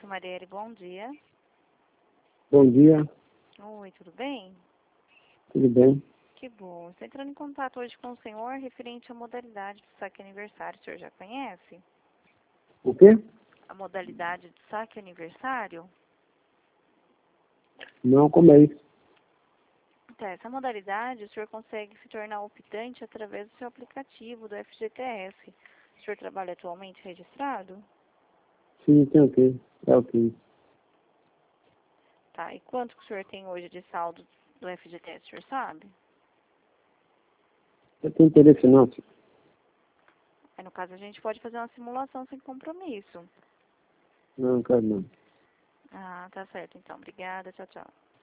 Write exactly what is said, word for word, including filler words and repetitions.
Marielle, bom dia. Bom dia, Oi, tudo bem? tudo bem? Que bom. Estou entrando em contato hoje com o senhor referente à modalidade de saque aniversário. O senhor já conhece? O quê? A modalidade de saque aniversário? Não, como é isso? Então, essa modalidade o senhor consegue se tornar optante através do seu aplicativo do F G T S. O senhor trabalha atualmente registrado? Sim, tem o quê? É o quê? Tá. E quanto que o senhor tem hoje de saldo do F G T S, o senhor sabe? Eu tenho interesse não, filho. Aí, no caso, a gente pode fazer uma simulação sem compromisso. Não, não quero não. Ah, tá certo. Então, obrigada. Tchau, tchau.